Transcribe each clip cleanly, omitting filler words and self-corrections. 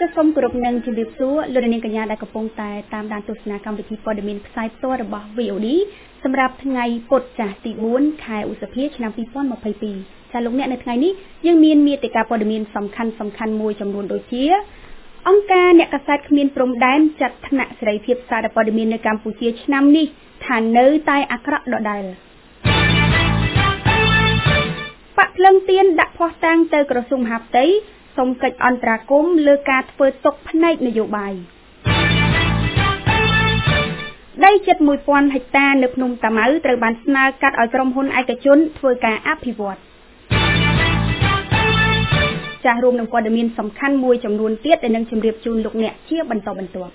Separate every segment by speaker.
Speaker 1: ก็ส้มกรุบหนึ่งจุดซัวโดยในกัญญาได้กระปงแต่ตามด้านตุสนาการวิธีปอดมินไซต์ตัวระบบวิโอดีสำหรับไงปดจ่าติบุญขายอุสเพียชนำปีป้อนมาเพย์ปีชาลงเนี่ยในไงนี้ยังมีติกาปอดมินสำคัญมวยจำนวนโดยเชี่ยองค์การเนี่ยกษัตริย์ขมิ้นปรมแดนจัดธนาเสรีเพียบสารปอดมินในกัมพูชีชนำนี้ฐานเนื้อใต้อักระดอได้ปะเลิงเตียนดักพอตังเตอกระสุมหับเตยสมกิจอันตรากรมเลือกการเปิดตกภายในนโยบายได้70,000 เฮกตาร์ในพนมตะเมาตระบานสนาการเอากรมหุนไอกระชนเพื่อการอภิวัตจะรวมนำปอดมินสำคัญมวยจำนวนเตี้ยในนังจำเรียบจูนลูกเนี่ยเชี่ยบรรทบรรตัว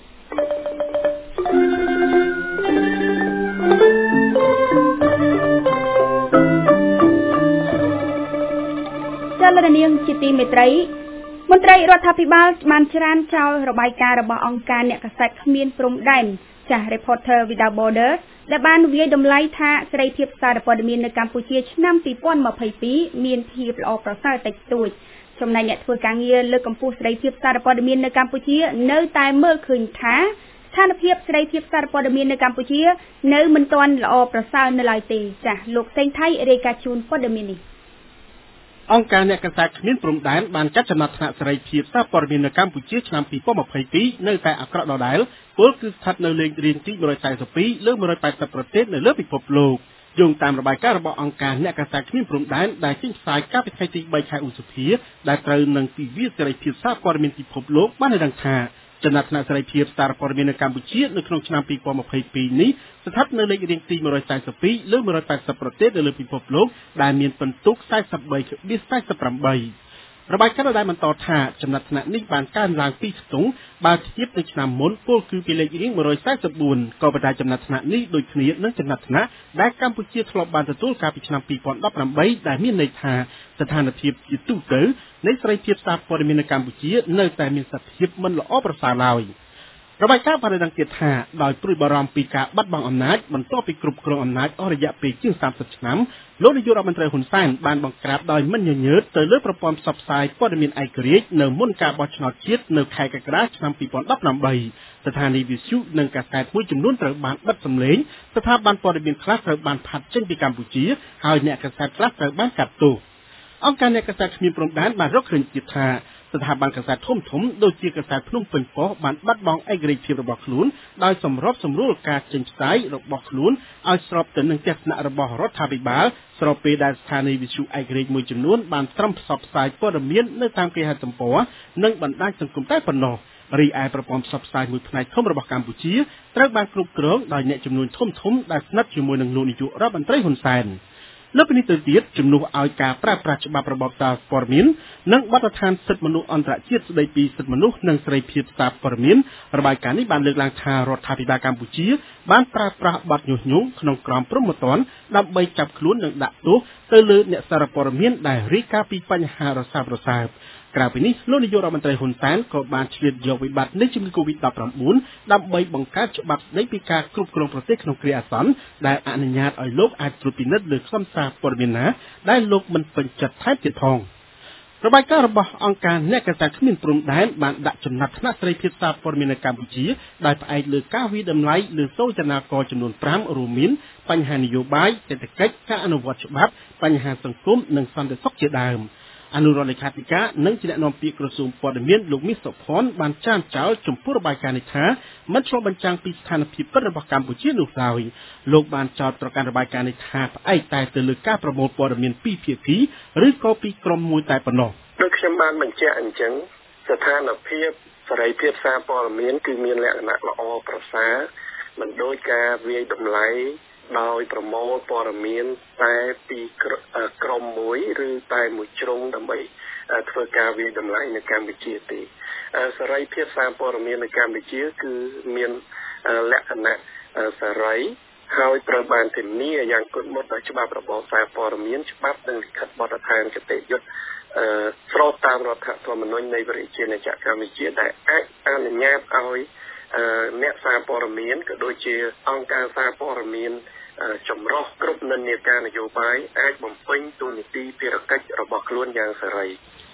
Speaker 1: เจ้าระเนียงจิตีเมตรัยมนตรีรัฐาภิบาลมันชรานเจ้าระบายการระบอบองค์การเนี่ยกษัตริย์ขมิ้นปรมแดนจากรีพอร์เตอร์วิดาบอร์เดอร์และบ้านวิยดมไลท่าเสรีเพียบสารปอดมินในกัมพูชีนำปีป้อนมาเพย์ปีมีนทีบออกประสาติตุยชมในเนี่ยทัวร์การเงินเลือกกัมพูเสรีเพียบสารปอดมินในกัมพูชีเนื้อตายเมื่อคืนท้าท่านเพียบเสรีเพียบสารปอดมินในกัมพูชีเนื้อมันตอนออกประสาติในลายตีจากลูกเซนไทยเรกาจูนปอดมิน
Speaker 2: องค์การเนี่ยกษัตริย์ขมิ้นปรมแดนบานจัดจำนัดธนาเสรีเพียบทราบปรมินในกัมพูชีนำปีป้อมเพย์ปีในแต่อักระดอได้ก็คือทัดในเรียนที่บริษัทสปีเลือกบริษัทประเทศในเลือกปิดพบโลกยงตามระบายการระบบองค์การเนี่ยกษัตริย์ขมิ้นปรมแดนได้ชิ้นสายก้าไปไทยตีใบชายอุสเพียได้ตรึงนังปีวิเสรีเพียบทราบปรมินปิดพบโลกบ้านในดังท่าจำนัดธนาเสรีเพียบสารปรมินในกัมพูชีในขนมชนำปีป้อมเพย์ปีนี้สถานในเรียนที่บริษัทสปีเลือกบริษัทประเทศในเลือกปิดพบโลกได้มีเป็นตุกไส้สับใบดิสไส้สับปรำใบระบายการได้มันต่อท่าจำนัดธนานิบานการลางปีสูงบาเทียบในชนามมนก็คือปีเลยิงมรอยไส้สบูนก็ประดาจำนัดธนานี้โดยขณีนั้นจำนัดธนาได้กัมพูชีทลบบานตะตู้การปีชนามปีก่อนรับนำใบได้มีในท่าสถานเทียบจิตตู้เก๋ในสไลเทียบซาปอร์มินกัมพูชีในแต่มีสัตเทียบมันละอ้อประสาลอยระบายการภายในดังเกียรติหาโดยปริบารมปีกาบัดบังอำนาจมันต้องไปกรุบกรองอำนาจอระยะปีจึง30 น้ำโลกนิยมมันตรายหุ่นสร้างบานบังกราบโดยมันเยืดเตยเลือประปอมสับสายปอดมินไอกรีกเนื้อมุ่นกาบอชนอชิดเนื้อไข่กระกระชนำปีปอนรับนำใบสถานีวิทยุเนื้อกระแสมุ่งจำนวนตระบานบัดสำเร็จสถาบันปอดมินคลาสตระบานผัดเช่นปีกัมพูชีหายเนี่ยกระแสคลาสตระบานกัดตัวองค์การเนี่ยกระแสมีปรมด้านบานรกเขื่อนจิตหาสถาบันกษัตริย์ท่มถมโดยเจียกษัตริย์พุ่งเป็นป้อบันบัดบองไอกรีกที่ระบบขลุ่นโดยสมรบสมรู้การเจนสายระบบขลุ่นเอาสอบแต่หนึ่งเจ็ดณระบบรัฐบิบาลสอบเปดาสถานีวิชุไอกรีกมวยจำนวนบานตรัมสอบสายป้อดเมียนในตามเกหะจำปอนึ่งบรรดาสังคมใต้ปนนอรีไอประปอมสอบสายมวยภายท่มระบบกัมพูชีตรักบานกรุบกรองโดยเนี่ยจำนวนท่มถมได้นัดจมวยหนึ่งลูนิจุรับบันไตรหุนแซนแล้วเป็นนิติเดียดจำนวนเอาการปราบปรามฉบับระบบตาฟอร์มินนั่งวัฒนธรรมสิทธิมนุษย์อันตรายในปีสิทธิมนุษย์นั่งเสรีเพียบตาฟอร์มินระบายการนี้บานเลือกลางทางรัฐาภิบาลกัมพูชีบานปราบปรามบัดยุ่งยุ่งขนมกรอมพรหมตอนนำใบจับขลุ่นหนึ่งดักตุเตลือเนี่ยสารฟอร์มินได้ริกาปีปัญหาระซาบระซาบกล่าวไปนี้โลกนิยมรัฐมนตรีหุ่นแสนก็บานเฉลี่ยยกวิบัติในจุดโควิด-19นำใบบังคับฉบับในปีการกรุบกรองประเทศขนมเกลียสันได้อนุญาตให้โลกอาจตรวจพินิจหรือซ้ำซากปรมินาได้โลกมันเป็นจัดท้ายเจ็ดทองระบายการระบบองค์การเนี่ยกระจายขึ้นปรุงได้บานดัชนัดธนาเสรีเพียบซาปรมินากัมพูชีได้ไปเลือกก้าวิดำไลหรือโซจนากรจำนวน3รูมินปัญหานโยบายเศรษฐกิจการอนุวัตฉบับปัญหาสังคมหนึ่งสันเดชเจดามอนุรักษ์เลขาธิการนั่งจิตนอมปีกระทรวงปอดเมียนลูกมิสพรบานจ้านเจ้าจมผู้ระบายการในท้ามันชอบบัญจังปีสถานพิพิธระบบกัมพูชีนุสาวโลกบานเจ้าตรการระบายการในท้าไอตายเตลือก้าประมวลปอดเมียนปีเพียพีหรือก็ปีกรมมวยตายปนอ
Speaker 3: โดยขยมบานมันจะอันจังสถานเพียบสลายเพียบซาปอดเมียนคือเมียนแหลกหนักละอประสามันโดยการเวียดำไลโดยประมวลปอดเมียนแต่ปีกรมมวยหรือแต่มวยจงดำไปเพื่อการวิดำไลในการวิจัยตีสลายเพียบซาปอร์เมียนในการวิจัยคือเมียนและคณะสลายหายประบาลถึงนี้อย่างกฎหมายฉบับระบบซาปอร์เมียนฉบับหนึ่งขัดบททางเกษตรยศสอบตามรัฐธรรมนูญในบริเวณในจากการวิจัยได้อนุญาตเอาเนื้อซาปอร์เมียนก็โดยเฉพาะองค์การซาปอร์เมียนจำรอกกรุ๊ปนันเนียการนโยบายอาจบ่มเพ็ญตัวนิติพิรกัจระบบล้วนอย่างสลาย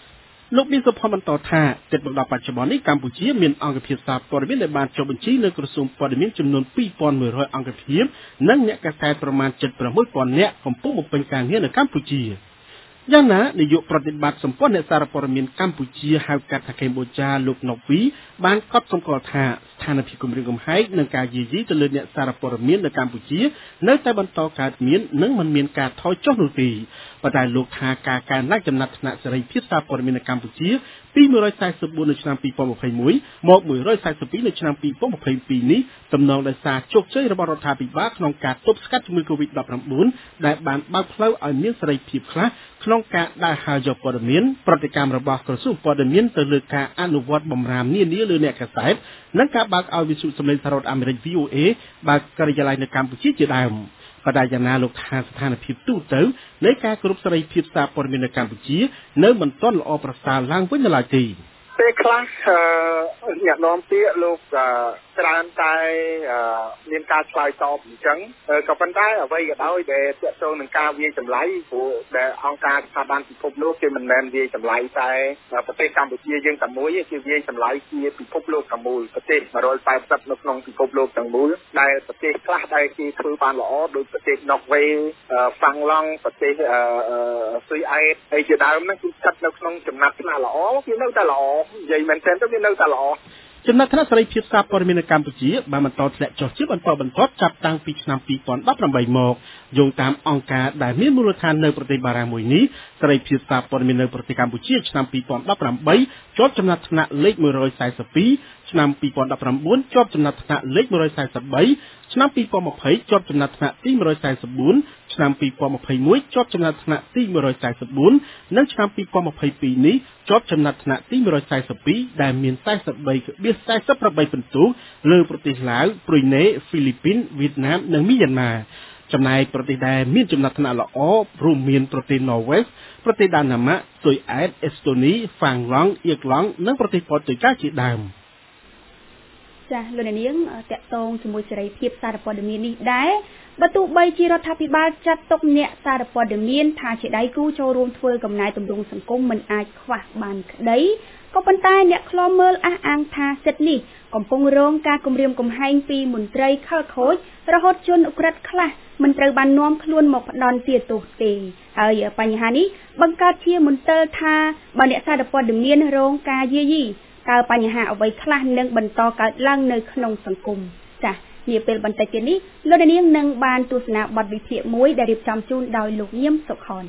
Speaker 2: លោកមានសុភមន្តថាទឹកមកដល់បច្ចុប្បន្ននេះកម្ពុជាមានអង្គភាពសារព័ត៌មានដែលបានចុះបញ្ជីនៅក្រសួងព័ត៌មានចំនួន 2,100 អង្គភាពនិងអ្នកកាសែតប្រមាណ 76,000 នាក់កំពុងបំពេញការងារនៅកម្ពុជាយ៉ាងណានាយកប្រតិបត្តិសម្ព័ន្ធអ្នកសារព័ត៌មានកម្ពុជាហៅកាត់ថាកម្ពុជាលោកណូវីបានកត់សម្គាល់ថាស្ថានភាពគម្រាមកំហែងនិងការយាយីទៅលើអ្នកសារព័ត៌មាននៅកម្ពុជានៅតែបន្តកើតមាននិងមិនមានការថយចុះនោះទេប៉ុន្តែលោកថាការកើនឡើងចំណាត់ថ្នាក់សេរីភាពសារព័ត៌មាននៅកម្ពុជាពី144នៅឆ្នាំ2021មក142នៅឆ្នាំ2022នេះទំនងដោយសារជោគជ័យរបស់រដ្ឋាភិបាលក្នុងការទប់ស្កាត់ជំងឺ Covid-19 ដែលបានបើកផ្លូវឲ្យមានសេរីភាពខ្លះក្នុងការដើរហើរយកព័ត៌មានប្រតិកម្មរបស់ក្រសួងព័ត៌មានទៅលើការអនុវត្តបម្រាមនានាលើអ្នកកាសែតនិងការបើកឲ្យវិទ្យុសំឡេងសហរដ្ឋអាមេរិក VOA បើកការិយាល័យនៅកម្ពុជាជាដើមបដិយ៉ាងណាលោកថាស្ថានភាពទូទៅនៃការគ្រប់សេរីភាពសារព័ត៌មាននៅកម្ពុជានៅមិនទាន់ល្អប្រសើរឡើងវិញនៅឡើយទេ
Speaker 3: ពេលខ្លះអ្នកនាំពាក្យលោកច្រើនតែមានការឆ្លើយតបអញ្ចឹងក៏ប៉ុន្តែអ្វីក៏ដោយដែលទាក់ទងនឹងការវាយចម្លៃព្រោះដែលអង្គការស្ថាប័នពិភពលោកគេមិនមែនវាយចម្លៃតែប្រទេសកម្ពុជាយើងតែមួយទេគេវាយចម្លៃជាពិភពលោកទាំងមូលប្រទេស180នៅក្នុងពិភពលោកទាំងមូលដែលប្រទេសខ្លះដែលគេធ្វើបានល្អដូចប្រទេសណ័រវេសហ្វាំងឡង់ប្រទេសស៊ុយអែតហើយជាដើមហ្នឹងគឺស្ថិតនៅក្នុងចំណាត់ថ្នាក់ល្អវានៅតែល្អនិយាយមែនទែនទៅវានៅតែល្អ
Speaker 2: ចំណាត់ថ្នាក់សេរីភាពសារព័ត៌មាននៅកម្ពុជាបានបន្តធ្លាក់ចុះជាបន្តបន្ទាប់ចាប់តាំងពីឆ្នាំ2018មកយោងតាមអង្គការដែលមានមូលដ្ឋាននៅប្រទេសបារាំងមួយនេះសេរីភាពសារព័ត៌មាននៅប្រទេសកម្ពុជាឆ្នាំ2018ជាប់ចំណាត់ថ្នាក់លេខ142ឆ្នាំ2019ជាប់ចំណាត់ថ្នាក់លេខ143ឆ្នាំ2020ជាប់ចំណាត់ថ្នាក់ទី144ឆ្នាំ2021ជាប់ចំណាត់ថ្នាក់ទី144និងឆ្នាំ2022នេះជាប់ចំណាត់ថ្នាក់ទី142ដែលមាន43.48ពិន្ទុលើប្រទេសឡាវប្រ៊ុយណេហ្វីលីពីនវៀតណាមនិងមីយ៉ាន់ម៉ាចំណែកប្រទេសដែលមានចំណាត់ថ្នាក់ល្អរួមមានប្រទេសណ័រវេសប្រទេសដាណាម៉ាកស៊ុយអែតអេស្តូនីហ្វាំងឡង់អៀកឡង់និងប្រទេសប៉ូទុយហ្គាល់ជាដើម
Speaker 1: ចាស់លោកនាងតាក់ទងជាមួយសេរីភាពសារព័ត៌មាននេះដែរបើទោះបីជារដ្ឋាភិបាលចាត់ទុកអ្នកសារព័ត៌មានថាជាដៃគូចូលរួមធ្វើកំណែទម្រង់សង្គមមិនអាចខ្វះបានក្តីក៏ប៉ុន្តែអ្នកខ្លំមើលអះអាងថាសិទ្ធិនេះកំពុងរងការគំរាមកំហែងពីមន្ត្រីខិលខូចរហូតជនឧក្រិដ្ឋខ្លះមិនត្រូវបាននាំខ្លួនមកផ្ដន់ទាទោសទេហើយបញ្ហានេះបង្កើតជាមន្ទិលថាបើអ្នកសារព័ត៌មានរងការយាយីតើបញ្ហាអ្វីខ្លះនឹងបន្តកើតឡើងនៅក្នុងសង្គមចា៎នាពេលបន្តិចទៀតនេះលោកនាងនឹងបានទស្សនាបទវិភាគមួយដែលរៀបចំជូនដោយលោកញឹមសុខន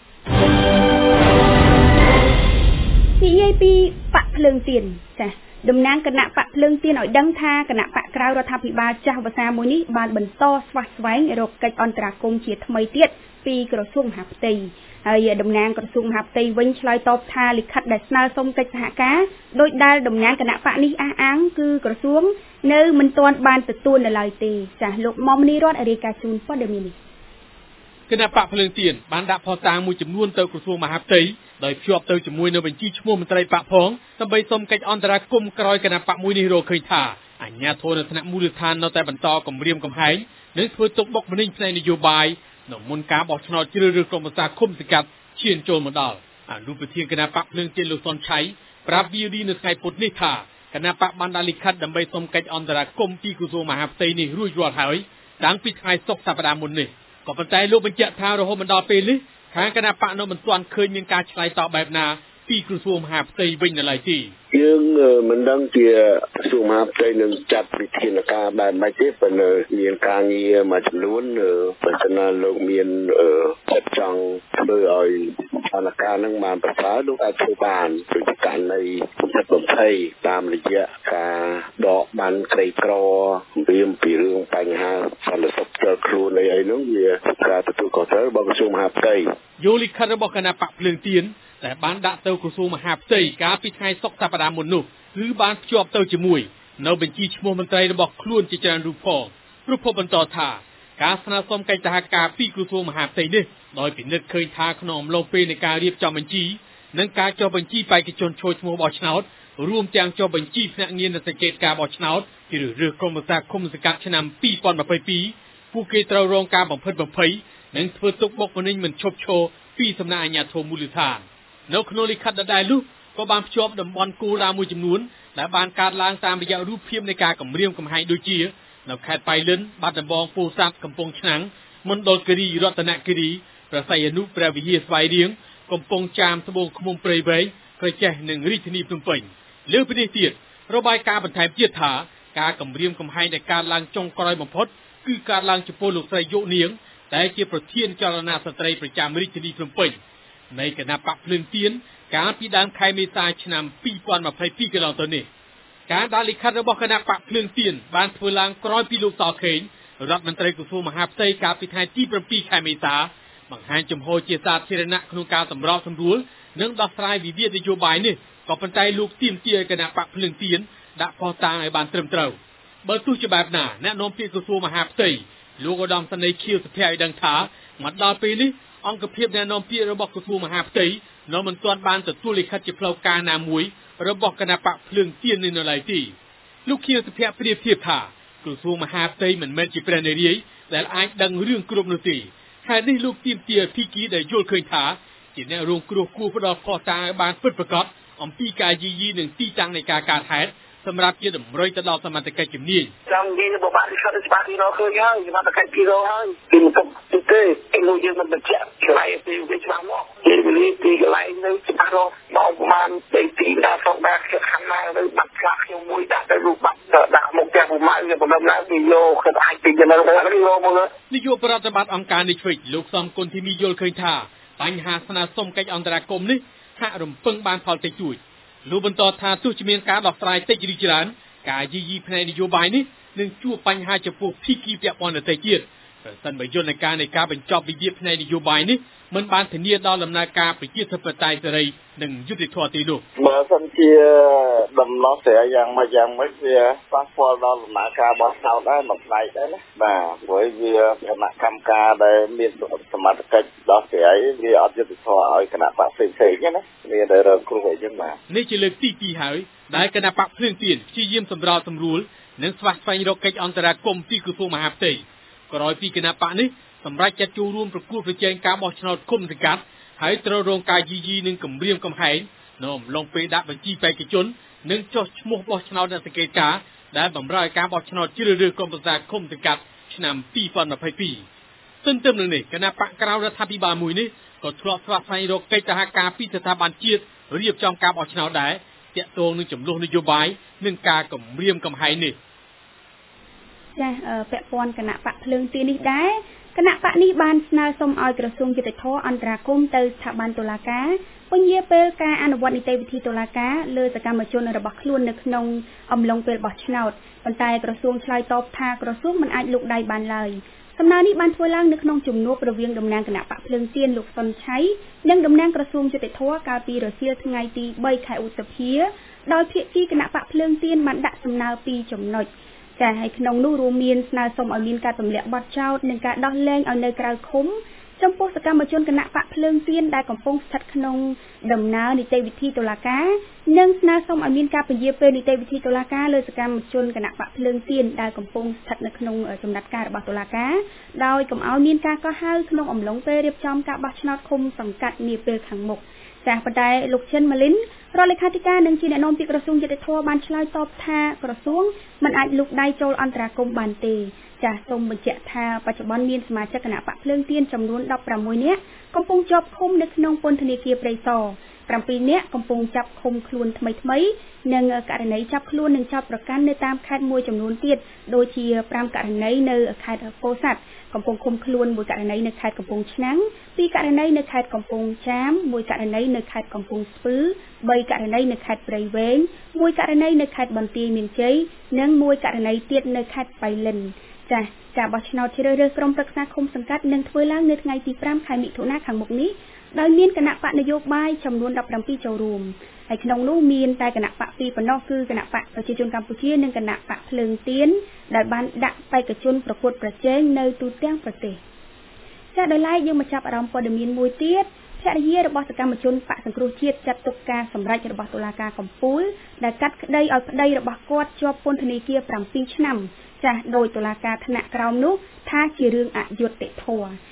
Speaker 1: និយាយពីបកភ្លើងទៀនចា៎តំណាងគណៈបកភ្លើងទៀនឲ្យដឹងថាគណៈបកក្រៅរដ្ឋាភិបាលចាស់វសាមួយនេះបានបន្តស្វាស្វែងរកកិច្ចអន្តរាគមន៍ជាថ្មីទៀតពីក្រសួងមហាផ្ទៃហើយតំណាងក្រសួងមហាផ្ទៃវិញឆ្លើយតបថាលិខិតដែលស្នើសុំកិច្ចសហការដោយដែលតំណាងគណៈបកនេះអះអាងគឺក្រសួងនៅមិនទាន់បានទទួលនៅឡើយទេចាស់លោកមុំនីរតរាយការណ៍ជូនព័ត៌មាននេះ
Speaker 4: គណៈបកភ្លើងទៀនបានដាក់ផុសតាងមួយចំនួនទៅក្រសួងមហាផ្ទៃដោយភ្ជាប់ទៅជាមួយនៅបញ្ជីឈ្មោះមន្ត្រីបកផងដើម្បីសុំកិច្ចអន្តរាគមន៍ក្រោយគណៈបកមួយនេះរកឃើញថាអាជ្ញាធរនៅថ្នាក់មូលដ្ឋាននៅតែបន្តគំរាមកំហែងនិងធ្វើទុកបុកម្នេញផ្នែកនយោបាយនៅមុនការបោះឆ្នោតជ្រើសរើសក្រុមប្រឹក្សាឃុំសង្កាត់ឈានចូលមកដល់អនុប្រធានគណៈបកភ្លើងទៀនលោកសុនឆៃប្រាប់ VOD នៅថ្ងៃពុធនេះថាគណៈបកបានដាក់លិខិតដើម្បីសុំកិច្ចអន្តរាគមន៍ពីក្រសួងមហាផ្ទៃនេះរួចរាល់ហើយតាំងពីថ្ងៃសុក្រសប្តាហ៍មុននេះក៏ប៉ុន្តែលោកបញ្ជាក់ថារហូតមកដល់ពេលនេះខាងគណៈបកនៅមិនទាន់ឃើញមានការឆ្លើយតបបែបណាពីក្រសួងមហាផ្ទៃវិញនៅឡើយទេ
Speaker 3: យើងមិនដឹងជាក្រសួងមហាផ្ទៃនឹងចាត់វិធានការបែបម៉េចទេប៉ុន្តែមានការងារមួយចំនួនបើសិនណាលោកមានចិត្តចង់ធ្វើឲ្យស្ថានភាពនឹងបានប្រសើរលោកអាចធ្វើបានដូចករណី20តាមរយៈការដកបានក្រីក្ររៀមពីរឿងបញ្ហាសន្តិសុខផ្ទាល់ខ្លួនអីនោះវាការទទួលខុសត្រូវរបស់ក្រសួងមហាផ្ទៃ
Speaker 4: យោលិខិតរបស់គណៈបកភ្លើងទៀនតែបានដាក់ទៅក្រសួងមហាផ្ទៃកាលពីថ្ងៃសុក្រសប្តាហ៍មុននោះគឺបានភ្ជាប់ទៅជាមួយនៅបញ្ជីឈ្មោះមន្ត្រីរបស់ខ្លួនជាច្រើនរូបផងព្រោះបន្តថាការស្នើសុំកិច្ចសហការពីក្រសួងមហាផ្ទៃនេះដោយពិនិត្យឃើញថាក្នុងអំឡុងពេលនៃការរៀបចំបញ្ជីនិងការចុះបញ្ជីបេក្ខជនចូលឈ្មោះបោះឆ្នោតរួមទាំងចុះបញ្ជីភ្នាក់ងារនៃសង្កេតការបោះឆ្នោតជ្រើសរើសក្រុមប្រឹក្សាឃុំសង្កាត់ឆ្នាំ2022ពួកគេត្រូវរងការបំផិតបំភ័យនិងធ្វើទុកបុកម្នេញមិនឈប់ឈរពីសំណាក់អាជ្ញាធរមូលដ្ឋាននៅក្នុងលិខិតដដែលនោះក៏បានភ្ជាប់តំបន់គោលដៅមួយចំនួនដែលបានកើតឡើងតាមរយៈរូបភាពនៃការគំរាមកំហែងដូចជានៅខេត្តបៃលិនបាត់ដំបងពោធិ៍សាត់កំពង់ឆ្នាំងមណ្ឌលគិរីរតនគិរីព្រះសីហនុព្រះវិហារស្វាយរៀងកំពង់ចាមត្បូងឃ្មុំព្រៃវែងក្រចេះនិងរាជធានីភ្នំពេញលើពីនេះទៀតរបាយការណ៍បន្ថែមទៀតថាការគំរាមកំហែងដែលកើតឡើងចុងក្រោយបំផុតគឺកើតឡើងចំពោះលោកស្រីយុនាងដែលជាប្រធានចលនាស្ត្រីប្រចាំរាជធានីភ្នំពេញនៃគណៈបកភ្លើងទៀនកាលពីដើមខែមេសាឆ្នាំ2022កន្លងទៅនេះការដាក់លិខិតរបស់គណៈបកភ្លើងទៀនបានធ្វើឡើងក្រោយពីលោកសខេងរដ្ឋមន្ត្រីក្រសួងមហាផ្ទៃកាលពីថ្ងៃទី7ខែមេសាបង្ហាញចំហជាសាធារណៈក្នុងការសម្របសម្រួលនិងដោះស្រាយវិវាទនយោបាយនេះក៏ប៉ុន្តែលោកទាមទារគណៈបកភ្លើងទៀនដាក់ផុសតាងឲ្យបានត្រឹមត្រូវបើទោះជាបែបណាអ្នកនាំពាក្យក្រសួងមហាផ្ទៃលោកឧត្តមសេនីយ៍ខៀវសុភ័ក្រឲ្យដឹងថាមកដល់ពេលនេះអង្គភាពអ្នកនាំពាក្យរបស់ក្រសួងមហាផ្ទៃនៅមិនទាន់បានទទួលលិខិតជាផ្លូវការណាមួយរបស់គណៈបកភ្លើងទៀននៅឡើយទេលោកខៀវសុភ័ក្រប្រៀបធៀបថាក្រសួងមហាផ្ទៃមិនមែនជាព្រះនារាយណ៍ដែលអាចដឹងរឿងគ្រប់នោះទេហេតុនេះលោកទាមទារភាគីដែលយល់ឃើញថាជាអ្នករងគ្រោះគួរផ្ដល់ភស្តុតាងឲ្យបានពិតប្រាកដអំពីការយាយីនិងទីតាំងនៃការកើតហេតុសម្រាប់ជាតម្រុយទៅដល់សមត្ថកិច្ចជំនាញ
Speaker 5: ចាំនិយាយរបស់បានលិខិតច្បាស់ពីរកឃើញហើយសមត្ថកិច្ចពីរកហើយពីមិនទៅទេឯនោះយើងមិនបញ្ជាក់កន្លែងទីវាច្បាស់មកទីវេលាទីកន្លែងនៅច្បាស់មកមកប្រហែលទីដល់ផងដែរគឺខាងណាទៅបាត់ខ្លះខ្ញុំមួយដាក់ទៅរូបបាត់ដាក់មកផ្ទះប្រមាណវាបំណឡើងពីយកគឺអាចពីចំណុចហ្នឹងនេះមក
Speaker 4: នាយកប្រតិបត្តិអង្គការនេះឆ្វេងលោកសំគុណធីមីយល់ឃើញថាបញ្ហាស្នើសុំកិច្ចអន្តរាគមន៍នេះហាក់រំពឹងបានផលតិចតួចលោកបន្តថាទោះជាមានការដោះស្រាយតិចឬច្រើនការយាយីផ្នែកនយោបាយនេះនឹងជួបបញ្ហាចំពោះភាគីពាក់ព័ន្ធដទៃទៀតប្រសិនបើយន្តការនៃការបញ្ចប់វិវាទផ្នែកនយោបាយនេះមិនបានធានាដល់ដំណើរការប្រជាធិបតេយ្យសេរីនិងយុត្តិធម៌ទេនោះ
Speaker 5: បើសិនជាដំណោះស្រាយយ៉ាងម៉េចវាប៉ះពាល់ដល់ដំណើរការបោះឆ្នោតដែរមួយផ្នែកដែរណាបាទព្រោះវាគណៈកម្មការដែលមានសមត្ថកិច្ចដោះស្រាយវាអត់យុត្តិធម៌ឲ្យគណៈបកផ្សេងៗណាវាដែលរងគ្រោះអីចឹងបាទ
Speaker 4: នេះជាលើកទី2ហើយដែលគណៈបកភ្លើងទៀនព្យាយាមសម្របសម្រួលនិងស្វះស្វែងរកកិច្ចអន្តរាគមន៍ពីក្រសួងមហាផ្ទៃក្រោយពីគណៈបកនេះសម្រាប់ចាត់ចូលរួមប្រគួតប្រជែងការបោះឆ្នោតគុំសង្កាត់ហើយត្រូវរងការយាយីនិងគំរាមកំហែងនៅអំឡុងពេលដាក់បញ្ជីបេក្ខជននិងចុះឈ្មោះបោះឆ្នោតអ្នកសង្កេតការណ៍ដែលបម្រើឲ្យការបោះឆ្នោតជ្រើសរើសក្រុមប្រឹក្សាគុំសង្កាត់ឆ្នាំ2022ទន្ទឹមនឹងនេះគណៈបកក្រៅរដ្ឋាភិបាលមួយនេះក៏ធ្លាប់ស្វែងរកកិច្ចសហការពីស្ថាប័នជាតិរៀបចំការបោះឆ្នោតដែរទាក់ទងនឹងចំនួននយោបាយនិងការគំរាមកំហែងនេះ
Speaker 1: ចាពាក់ព័ន្ធគណៈបកភ្លើងទៀននេះដែរគណៈបកនេះបានស្នើសុំឲ្យក្រសួងយុតិធធម៌អន្តរាគមន៍ទៅស្ថាប័នតុលាការពន្យាពេលការអនុវត្តនីតិវិធីតុលាការលើសកម្មជនរបស់ខ្លួននៅក្នុងអំឡុងពេលបោះឆ្នោតប៉ុន្តែក្រសួងឆ្លើយតបថាក្រសួងមិនអាចលូកដៃបានឡើយសំណើនេះបានធ្វើឡើងនៅក្នុងជំនួបរវាងតំណាងគណៈបកភ្លើងទៀនលោកសុនឆៃនិងតំណាងក្រសួងយុតិធធម៌កាលពីរសៀលថ្ងៃទី3ខែឧសភាដោយភាគីគណៈបកភ្លើងទៀនបានដាក់សំណើ2ចំណុចចាហើយក្នុងនោះរួមមានស្នើសុំឲ្យមានការទម្លាក់បទចោទនិងការដោះលែងឲ្យនៅក្រៅឃុំចំពោះសកម្មជនគណៈបកភ្លើងទៀនដែលកំពុងស្ថិតក្នុងដំណើរនីតិវិធីតុលាការនិងស្នើសុំឲ្យមានការពន្យាពេលនីតិវិធីតុលាការលើសកម្មជនគណៈបកភ្លើងទៀនដែលកំពុងស្ថិតនៅក្នុងចំណាត់ការរបស់តុលាការដោយកុំឲ្យមានការកោះហៅក្នុងអំឡុងពេលរៀបចំការបោះឆ្នោតឃុំសង្កាត់នាពេលខាងមុខចាប៉ុន្តែលោកចិនម៉ាលីនរដ្ឋលេខាធិការនិងជាអ្នកនាំពាក្យក្រសួងយុតិធធម៌បានឆ្លើយតបថាក្រសួងមិនអាចលូកដៃចូលអន្តរាគមន៍បានទេចាសូមបញ្ជាក់ថាបច្ចុប្បន្នមានសមាជិកគណៈបកភ្លើងទៀនចំនួន16នាក់កំពុងជាប់ឃុំនៅក្នុងពន្ធនាគារព្រៃសរ7នាក់កំពុងចាប់ឃុំខ្លួនថ្មីនិងករណីចាប់ខ្លួននិងចាប់ប្រកាន់នៅតាមខេត្តមួយចំនួនទៀតដូចជា5ករណីនៅខេត្តពោធិ៍សាត់កំពុងឃុំខ្លួនមួយករណីនៅខេត្តកំពង់ឆ្នាំង2ករណីនៅខេត្តកំពង់ចាម1ករណីនៅខេត្តកំពង់ស្ពឺ3ករណីនៅខេត្តព្រៃវែង1ករណីនៅខេត្តបន្ទាយមានជ័យនិង1ករណីទៀតនៅខេត្តបៃលិនចាការបោះឆ្នោតជ្រើសរើសក្រុមប្រឹក្សាឃុំសង្កាត់នឹងធ្វើឡើងនៅថ្ងៃទី5ខែមិថុនាខាងមុខនេះដោយមានគណៈបកនយោបាយចំនួន17ចូលរួមហើយក្នុងនោះមានតែគណៈបក2ប៉ុណ្ណោះគឺគណៈបកប្រជាជនកម្ពុជានិងគណៈបកភ្លើងទៀនដែលបានដាក់បេក្ខជនប្រកួតប្រជែងនៅទូទាំងប្រទេសចាដោយឡែកយើងមកចាប់អារម្មណ៍ព័ត៌មានមួយទៀតភរិយារបស់សកម្មជនបកសង្គ្រោះជាតិចាត់ទុកការសម្រេចរបស់តុលាការកំពូលដែលកាត់ក្តីឲ្យប្តីរបស់គាត់ជាប់ពន្ធនាគារ7ឆ្នាំចាស់ដោយតុលាការថ្នាក់ក្រោមនោះថាជារឿងអយុត្តិធម៌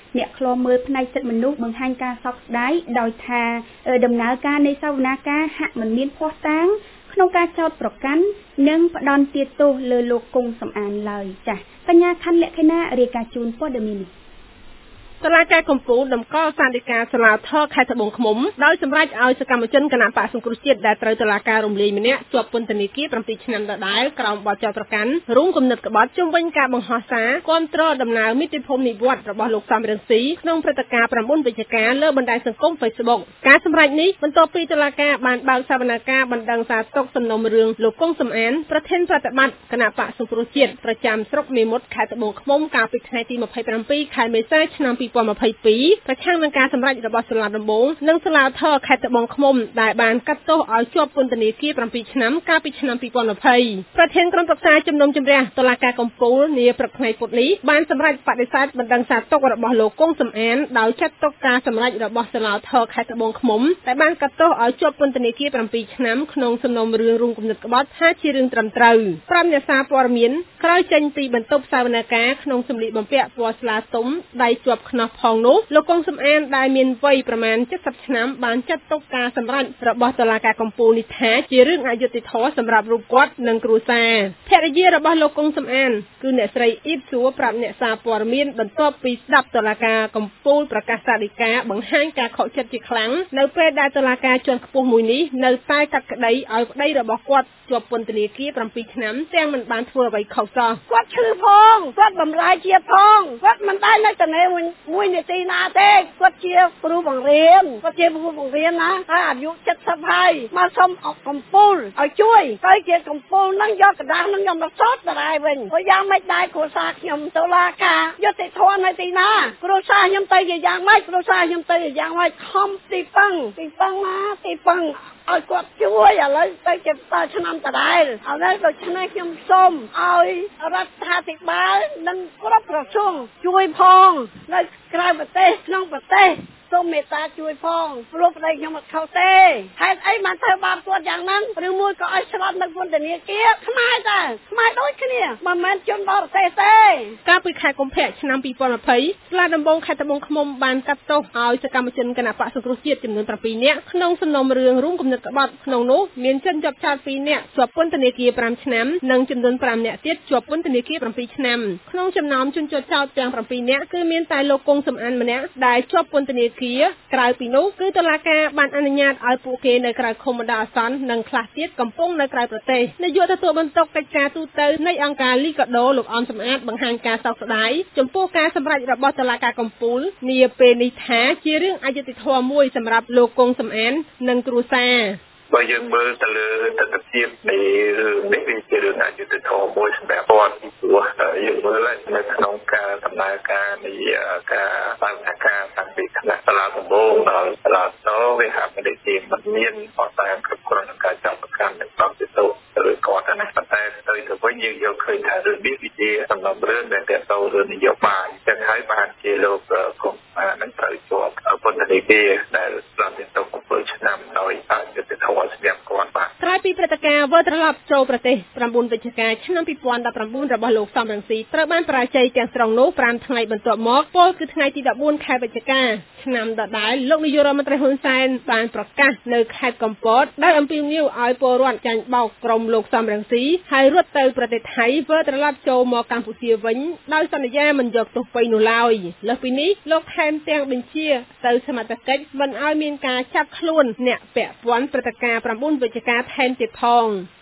Speaker 1: អ្នកឃ្លាំមើលផ្នែកសិទ្ធិមនុស្សបង្ហាញការសោកស្ដាយដោយថាដំណើរការនៃសវនាការហាក់មិនមានភស្តុតាងក្នុងការចោទប្រកាន់និងផ្ដន់ទាទោសលើលោកគង់សំអានឡើយចា៎កញ្ញាខណ្ឌលក្ខិណារាយការណ៍ជូនព័ត៌មាននេះតុលាការកំពូលតម្កល់សាលដីកាសាលាធរខេត្តត្បូងឃ្មុំដោយសម្រេចឲ្យសកម្មជនគណបក្សសង្គ្រោះជាតិដែលត្រូវតុលាការរំលាយម្នាក់ជាប់ពន្ធនាគារ7ឆ្នាំដដែលក្រោមបទចោទប្រកាន់រួមគំនិតក្បត់ជុំវិញការបង្ហោះសារគាំទ្រដំណើរមាតុភូមិនិវត្តន៍របស់លោកសំរងស៊ីក្នុងព្រឹត្តិការណ៍9វិច្ឆិកាលើបណ្ដាញសង្គម Facebook ការសម្រេចនេះបន្ទាប់ពីតុលាការបានបើកសវនកម្មបណ្ដឹងសារទុកសំណុំរឿងលោកគង់សំអានប្រធានប្រតិបត្តិគណបក្សសង្គ្រោះជាតិប្រចាំស្រុកមេមត់ខេត្តត្បូងឃ្មុំកាលពីថ្ងៃទី27ខែមេសាឆ្នាំ2022ប្រឆាំងនឹងការសម្រេចរបស់សាលាដំបូងនិងសាលាធរខេត្តត្បូងឃ្មុំដែលបានកាត់ទោសឲ្យជាប់ពន្ធនាគារ7ឆ្នាំកាលពីឆ្នាំ2020ប្រធានក្រុមប្រឹក្សាជំនុំជម្រះតុលាការកំពូលនាព្រឹកថ្ងៃពុធនេះបានសម្រេចបដិសេធបណ្ដឹងសារទុករបស់លោកគង់សំអានដោយចាត់ទុកការសម្រេចរបស់សាលាធរខេត្តត្បូងឃ្មុំដែលបានកាត់ទោសឲ្យជាប់ពន្ធនាគារ7ឆ្នាំក្នុងសំណុំរឿងរួមគំនិតក្បត់ថាជារឿងត្រឹមត្រូវក្រុមអ្នកសារព័ត៌មានក្រោយចេញពីបន្ទប់សវនកម្មក្នុងសម្លៀកបំពាក់ពណ៌ស្លាទុំដៃជាប់ខ្នោះផងនោះលោកគង់សំអានដែលមានវ័យប្រមាណ70ឆ្នាំបានចាត់ទុកការសម្រេចរបស់តុលាការកំពូលនេះថាជារឿងអយុត្តិធម៌សម្រាប់រូបគាត់និងគ្រួសារភរិយារបស់លោកគង់សំអានគឺអ្នកស្រីអ៊ីបសួរប្រាប់អ្នកសារព័ត៌មានបន្ទាប់ពីស្ដាប់តុលាការកំពូលប្រកាសសាលដីកាបង្ហាញការខកចិត្តជាខ្លាំងនៅពេលដែលតុលាការជាន់ខ្ពស់មួយនេះនៅតែកាត់ក្តីឲ្យប្តីរបស់គាត់ជាប់ពន្ធនាគារ7ឆ្នាំទាំងមិនបានធ្វើអ្វីខុសសោះ
Speaker 6: គាត់ឈឺផងគាត់បំរើជាតិផងគាត់មិនដែលនៅតែមួយនាទីណាទេគាត់ជាគ្រូបង្រៀនណាហើយអាយុ70ហើយមកសុំអុកកំពូលឲ្យជួយទៅជាកំពូលនឹងយកកណ្ដាស់នឹងខ្ញុំមកសតដែរវិញព្រោះយ៉ាងម៉េចដែរគ្រួសារខ្ញុំតុលាការយុត្តិធម៌នៅទីណាគ្រួសារខ្ញុំទៅជាយ៉ាងម៉េចខំទីពឹងណាទីពឹងឲ្យគាត់ជួយឥឡូវទៅជា7ឆ្នាំដដែលឥឡូវដូច្នេះខ្ញុំសូមឲ្យរដ្ឋាភិបាលនិងគ្រប់ក្រសួងជួយផងនៅក្រៅប្រទេសក្នុងប្រទេសសូមមេត្តាជួយផងព្រោះប្តីខ្ញុំអត់ខុសទេហេតុអីបានធ្វើបាបគាត់យ៉ាងហ្នឹងឬមួយក៏ឲ្យស្លាប់នៅពន្ធនាគារខ្មែរដូចគ្នាមិនមែនជនបរទេសទេ
Speaker 1: កាលពីខែកុម្ភៈឆ្នាំ2020សាលាដំបងខេត្តត្បូងឃ្មុំបានកាត់ទោសឲ្យសកម្មជនគណបក្សសង្គ្រោះជាតិចំនួន7នាក់ក្នុងសំណុំរឿងរួមគំនិតក្បត់ក្នុងនោះមានជនជាប់ចោទ2នាក់ជាប់ពន្ធនាគារ5ឆ្នាំនិងចំនួន5នាក់ទៀតជាប់ពន្ធនាគារ7ឆ្នាំក្នុងចំណោមជនជាប់ចោទទាំង7នាក់គឺមានតែលោកគង់សំអានម្នាក់ដែលជាប់ពន្ធនាគារក្រៅពីនោះគឺតុលាការបានអនុញ្ញាតឲ្យពួកគេនៅក្រៅឃុំបណ្ដោះអាសន្ននិងខ្លះទៀតកំពុងនៅក្រៅប្រទេសនាយកទទួលបន្ទុកកិច្ចការទូតនៃអង្គការលីកាដូលោកអំសំអាតបង្ហាញការសោកស្ដាយចំពោះការសម្រេចរបស់តុលាការកំពូលនាពេលនេះថាជារឿងអយុត្តិធម៌មួយសម្រាប់លោកគង់សំអាននិងគ្រួសារ
Speaker 5: បើយើងមើលទៅលើទស្សនវិជ្ជានៃរឿងនេះវាជារឿងអយុត្តិធម៌មួយសម្រាប់គាត់ពីព្រោះយើងមើលនៅក្នុងការដំណើរការនៃការបើកការតាំងពីថ្នាក់សាលាដំបូងដល់សាលាតវាហាក់មិនជាមិនមានអត់តាមគ្រប់គ្រងក្នុងការចាប់ប្រកាន់និងបន្តទៅឬគាត់ណាប៉ុន្តែទៅវិញយើងយកឃើញថារឿងនេះវាជាសំណុំរឿងដែលទាក់ទងរឿងនយោបាយចឹងហើយបានជាលោកគង់នឹងត្រូវជាប់ពន្ធនាគារដែលស្លាប់ទៅ7ឆ្នាំដោយអយុត្តិធម៌ស្រាប់គាត់បាទ
Speaker 1: ក្រោយពីព្រឹត្តិការណ៍វិលត្រឡប់ចូលប្រទេស9វិច្ឆិកាឆ្នាំ2019របស់លោកសំរងស៊ីត្រូវបានបរាជ័យទាំងស្រុងនោះ5ថ្ងៃបន្ទាប់មកពលគឺថ្ងៃទី14ខែវិច្ឆិកាឆ្នាំដដែលលោកនាយករដ្ឋមន្ត្រីហ៊ុនសែនបានប្រកាសនៅខេត្តកំពតដោយអំពាវនាវឲ្យពលរដ្ឋចាញ់បោកក្រុមលោកសំរងស៊ីហើយរត់ទៅប្រទេសថៃវិលត្រឡប់ចូលមកកម្ពុជាវិញដោយសន្យាមិនយកទោសពៃនោះឡើយលើសពីនេះលោកថែមទាំងបញ្ជាទៅសមត្ថកិច្ចមិនឲ្យមានការចាប់ខ្លួនអ្នកពាក់ព័ន្ធព្រឹត្តិការណ៍9វិច្ឆិកាថែមទៀតផង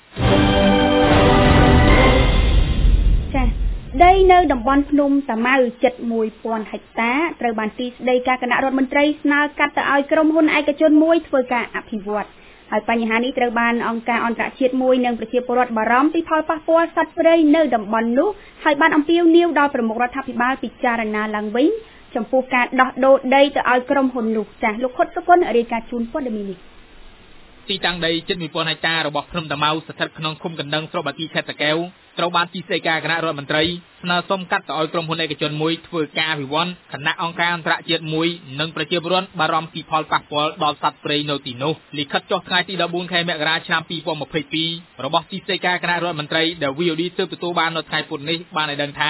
Speaker 1: ចា៎ដីនៅតំបន់ភ្នំតាម៉ៅជិត 1000 ហិកតាត្រូវបានទីស្តីការគណៈរដ្ឋមន្ត្រីស្នើកាត់ទៅឲ្យក្រុមហ៊ុនឯកជនមួយធ្វើការអភិវឌ្ឍហើយបញ្ហានេះត្រូវបានអង្គការអន្តរជាតិមួយនិងប្រជាពលរដ្ឋបារម្ភពីផលប៉ះពាល់សត្វព្រៃនៅតំបន់នោះហើយបានអំពាវនាវដល់ប្រមុខរដ្ឋាភិបាលពិចារណាឡើងវិញចំពោះការដោះដូរដីទៅឲ្យក្រុមហ៊ុននោះចាស់លោកខុតសុគន្ធរាយការណ៍ជូនព័ត៌មាននេះ
Speaker 7: ទីតាំងដីជិត 1000 ហិកតារបស់ភ្នំតាម៉ៅស្ថិតក្នុងឃុំកណ្ដឹងស្រុកបាគីខេត្តតាកែវត្រូវបានទីស្តីការគណៈរដ្ឋមន្ត្រីស្នើសុំកាត់ទៅឲ្យក្រុមហ៊ុនឯកជនមួយធ្វើការអភិវឌ្ឍគណៈអង្គការអន្តរជាតិមួយនិងប្រជាពលរដ្ឋបារម្ភពីផលប៉ះពាល់ដល់សត្វព្រៃនៅទីនោះលិខិតចុះថ្ងៃទី14ខែមករាឆ្នាំ2022របស់ទីស្តីការគណៈរដ្ឋមន្ត្រីដែល VOD ទើបទទួលបាននៅថ្ងៃពុធនេះបានឲ្យដឹងថា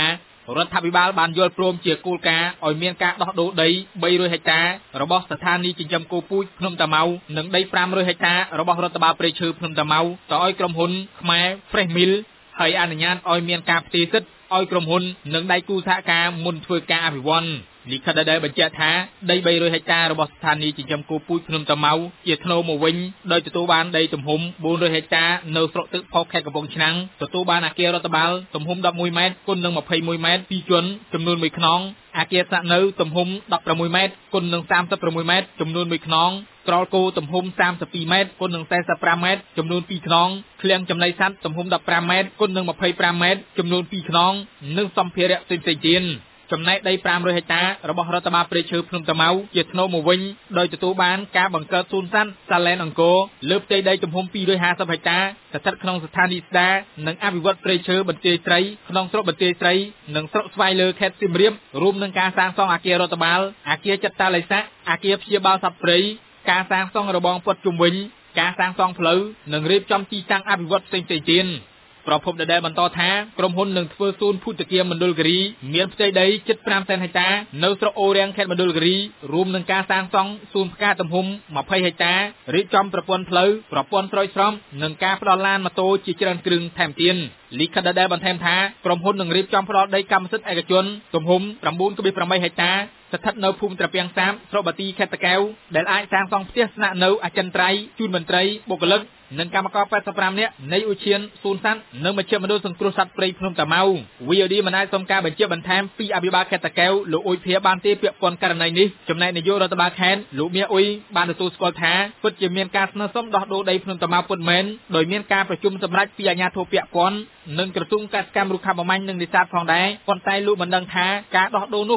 Speaker 7: រដ្ឋាភិបាលបានយល់ព្រមជាគោលការណ៍ឲ្យមានការដោះដូរដី300ហិកតារបស់ស្ថានីយ៍ចិញ្ចឹមគោពូជភ្នំតាម៉ៅនិងដី500ហិកតារបស់រដ្ឋបាលព្រៃឈើភ្នំតាម៉ៅទៅឲ្យក្រុមហ៊ុនខ្មែរ Fresh Mill ហើយអនុញ្ញាតឲ្យមានការផ្ទេរសិទ្ធិឲ្យក្រុមហ៊ុននិងដៃគូសហការមុនធ្វើការអភិវឌ្ឍលិខិតដែលបញ្ជាក់ថាដី300ហិកតារបស់ស្ថានីយ៍ចិញ្ចឹមគោពូជភ្នំតាម៉ៅជាថ្នូរមកវិញដោយទទួលបានដីទំហំ400ហិកតានៅស្រុកទឹកផុសខេត្តកំពង់ឆ្នាំងទទួលបានអគាររដ្ឋបាលទំហំ11ម៉ែត្រគុណនឹង21ម៉ែត្រ2ជាន់ចំនួន1ខ្នងអគារស្នាក់នៅទំហំ16ម៉ែត្រគុណនឹង36ម៉ែត្រចំនួន1ខ្នងក្រោលគោទំហំ32ម៉ែត្រគុណនឹង45ម៉ែត្រចំនួន2ខ្នងឃ្លាំងចំណីសត្វទំហំ15ម៉ែត្រគុណនឹង25ម៉ែត្រចំនួន2ខ្នងនិងសម្ភារៈផ្សេងៗទៀតចំណែកដី500ហិកតារបស់រដ្ឋបាលព្រៃឈើភ្នំតាម៉ៅជាថ្នូរមកវិញដោយទទួលបានការបង្កើតសួនសត្វសាឡែនអង្គរលើផ្ទៃដីទំហំ250ហិកតាស្ថិតក្នុងស្ថានីយ៍ស្ដារនិងអភិវឌ្ឍព្រៃឈើបន្ទាយស្រីក្នុងស្រុកបន្ទាយស្រីនិងស្រុកស្វាយលើខេត្តសៀមរាបរួមនឹងការសាងសង់អគាររដ្ឋបាលអគារចិត្តតាលិស័កអគារព្យាបាលសត្វព្រៃការសាងសង់របងព័ទ្ធជុំវិញការសាងសង់ផ្លូវនិងរៀបចំទីតាំងអភិវឌ្ឍផ្សេងៗទៀតប្រពន្ធដែលបន្តថាក្រុមហ៊ុននឹងធ្វើសួនភូតគាមណ្ឌលគិរីមានផ្ទៃដីជិត5សែនហិកតានៅស្រុកអូរាំងខេត្តមណ្ឌលគិរីរួមនឹងការសាងសង់សួនផ្កាទំហំ20ហិកតារៀបចំប្រព័ន្ធផ្លូវប្រព័ន្ធស្រោចស្រពនិងការផ្ដល់ឡានម៉ូតូជាច្រើនគ្រឿងថែមទៀតលិខិតដែលបន្ថែមថាក្រុមហ៊ុននឹងរៀបចំផ្ដល់ដីកម្មសិទ្ធិឯកជនទំហំ 9.8 ហិកតាស្ថិតនៅភូមិត្រពាំងសាបស្រុកបាទីខេត្តតាកែវដែលអាចសាងសង់ផ្ទះស្នាក់នៅអចិន្ត្រៃយ៍ជូនមន្ត្រីបុគ្គលិកនិងកម្មករ85នាក់នៃឧទ្យានសួនសត្វនិងមជ្ឈមណ្ឌលសង្គ្រោះសត្វព្រៃភ្នំតាម៉ៅ VOD មិនអាចសុំការបញ្ជាក់បន្ថែមពីអភិបាលខេត្តតាកែវលោកអ៊ុយភាបានទេពាក់ព័ន្ធករណីនេះចំណែកនាយករដ្ឋបាលខេត្តលោកមៀអ៊ុយបានទទួលស្គាល់ថាពិតជាមានការស្នើសុំដោះដូរដីភ្នំតាម៉ៅពិតមែនដោយមានការប្រជុំសម្រាប់ពីអាជ្ញាធរពាក់ព័ន្ធនិងក្រសួងកសិកម្មរុក្ខាប្រមាញ់និងនេសាទផងដែរប៉ុន្តែលោកមិនដឹងថាការដោះដូរ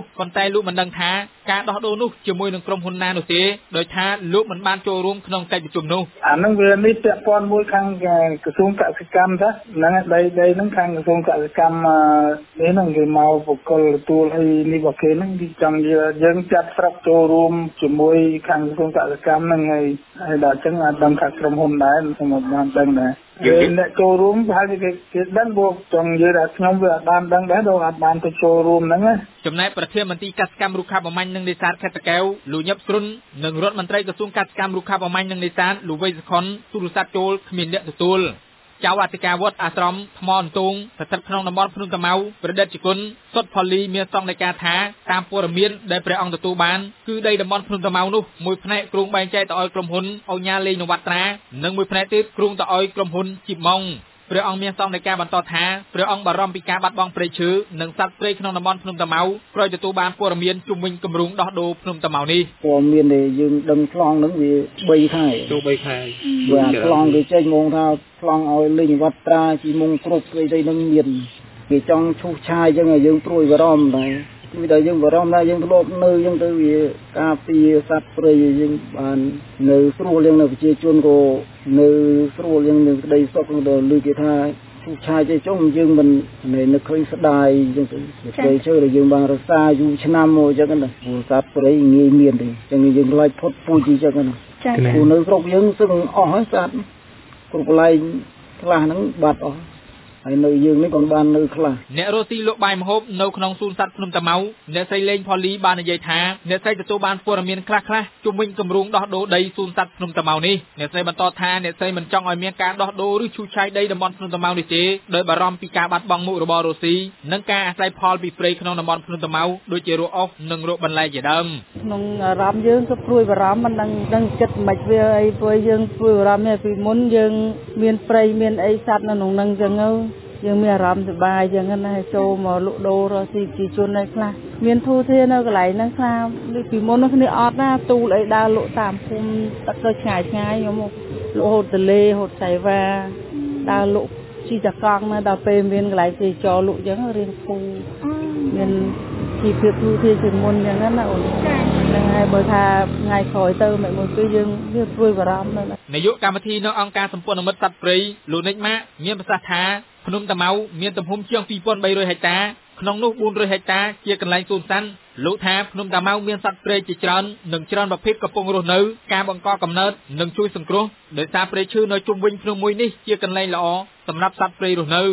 Speaker 7: នោះជាមួយនឹងក្រុមហ៊ុនណានោះទេដោយថាលោកមិនបានចូលរួមក្នុងកិច្ចប្រជុំនោះ
Speaker 8: អានឹងវានេះពាក់ព័ន្ធមួយខាងក្រសួងកសិកម្មចាហ្នឹងដីហ្នឹងខាងក្រសួងកសិកម្មនេះហ្នឹងគេមកបកគលទទួលអីនេះរបស់គេហ្នឹងគេចង់យើងចាត់ស្រុកចូលរួមជាមួយខាងក្រសួងកសិកម្មហ្នឹងហើយដល់អញ្ចឹងអាចដឹងថាក្រុមហ៊ុនដែរខ្ញុំបានដឹងដែរអ្នកចូលរួមប្រហែលជាគេដឹងមកចង់និយាយថាខ្ញុំវាអត់បានដឹងដែរដល់អត់បានទៅចូលរួមហ្នឹងណា
Speaker 7: ចំណែកប្រធានមន្ត្រីកសិកម្មរុក្ខាប្រមាញ់និងនេសាទខេត្តតាកែវលោកញឹបស្រុននិងរដ្ឋមន្ត្រីក្រសួងកសិកម្មរុក្ខាប្រមាញ់និងនេសាទលោកវៃសុខុនទូរស័ព្ទចូលគ្មានអ្នកទទួលចៅអធិការវត្តអាស្រមថ្មអន្ទងស្ថិតក្នុងតំបន់ភ្នំតាម៉ៅប្រឌិតជគុណសុតផលីមានសង្កេតការថាតាមព័ត៌មានដែលព្រះអង្គទទួលបានគឺដីតំបន់ភ្នំតាម៉ៅនោះមួយផ្នែកគ្រោងបែងចែកទៅឲ្យក្រុមហ៊ុនអញ្ញាលេងនវត្រានិងមួយផ្នែកទៀតគ្រោងទៅឲ្យក្រុមហ៊ុនជីបម៉ុងព្រះអង្គមានសង្កេតការបន្តថាព្រះអង្គបារម្ភពីការបាត់បង់ព្រៃឈើនិងសត្វព្រៃក្នុងតំបន់ភ្នំតាម៉ៅក្រោយទទួលបានព័ត៌មានជុំវិញគម្រោងដោះដូរភ្នំតាម៉ៅនេះ
Speaker 8: ព័ត៌មានដែលយើងដឹងខ្លងហ្នឹងវា3ខែ
Speaker 2: ចូល3ខែ
Speaker 8: បាទខ្លងគេចេញមកថាខ្លងឲ្យលេងវត្រាជីមុងគ្រប់ស្អីទៅនឹងមានគេចង់ឈូសឆាយអញ្ចឹងយើងព្រួយបារម្ភដែរគឺតែយើងបារម្ភថាយើងធ្លាប់នៅអញ្ចឹងទៅវាការពារសត្វព្រៃយើងបាននៅស្រួលយ៉ាងនៅប្រជាជនក៏នៅស្រួលយ៉ាងនៅក្តីសុខដល់ឮគេថាឈូសឆាយទៅចុងយើងមិននឹកឃើញស្ដាយអញ្ចឹងទៅព្រៃឈើដែលយើងបានរក្សាយូរឆ្នាំមកអញ្ចឹងណាព្រោះសត្វព្រៃងាយមានទេអញ្ចឹងយើងខ្លាចផុតពូជអញ្ចឹងណាព្រោះនៅស្រុកយើងសឹងអស់ហើយសត្វគ្រប់កន្លែងខ្លះហ្នឹងបាត់អស់ហើយនៅយើងនេះcònបាននៅខ្លះ
Speaker 7: អ្នករស់ស៊ីលក់បាយម្ហូបនៅក្នុងសួនសត្វភ្នំតាម៉ៅអ្នកស្រីលេងផូលីបាននិយាយថាអ្នកស្រីទទួលបានព័ត៌មានខ្លះៗជុំវិញគម្រោងដោះដូរដីសួនសត្វភ្នំតាម៉ៅនេះអ្នកស្រីបន្តថាអ្នកស្រីមិនចង់ឲ្យមានការដោះដូរឬឈូសឆាយដីតំបន់ភ្នំតាម៉ៅនេះទេដោយបារម្ភពីការបាត់បង់មុខរបររស់ស៊ីនិងការអាស្រ័យផលពីព្រៃក្នុងតំបន់ភ្នំតាម៉ៅដូចជារកអុសនិងរកបន្លែជាដើម
Speaker 6: ក្នុងអារម្មណ៍យើងក៏ព្រួយបារម្ភមិនដឹងចិត្តមិនវាអីព្រោះយើងព្រួយបារម្ភពីមុនយើងមានព្រៃមានអីសត្វនៅក្នុងហ្នឹងចឹងយើងមានអារម្មណ៍សប្បាយចឹងណាចូលមកលក់ដូររកស៊ីប្រជាជននៅខ្លះមានធូរធារនៅកន្លែងហ្នឹងខ្លះពីមុននោះគ្នាអត់ណាទូលអីដើរលក់តាមភូមិទឹកទៅឆ្ងាយខ្ញុំមកលក់ហូតទលេហូតសៃវ៉ាដើរលក់ជីតកង់ណាដល់ពេលមានកន្លែងទីចរលក់ចឹងរៀងពូមានជីភាពធូរធារជាងមុនចឹងណាអូនហ្នឹងហើយបើថាថ្ងៃក្រោយទៅមិនមួយគឺយើងវាព្រួយបារម្ភណា
Speaker 7: នាយកកម្មវិធីនៅអង្គការសម្ព័ន្ធមិត្តសត្វព្រៃលោកនិចម៉ាក់មានប្រសាសន៍ថាភ្នំតាម៉ៅមានទំហំជាង 2300 ហិកតាក្នុងនោះ400ហិកតាជាកន្លែងសួនសត្វលោកថាភ្នំតាម៉ៅមានសត្វព្រៃជាច្រើននិងច្រើនប្រភេទកំពុងរស់នៅការបង្កកំណើតនិងជួយសង្គ្រោះដោយសារព្រៃឈើនៅជុំវិញភ្នំមួយនេះជាកន្លែងល្អសម្រាប់សត្វព្រៃរស់នៅ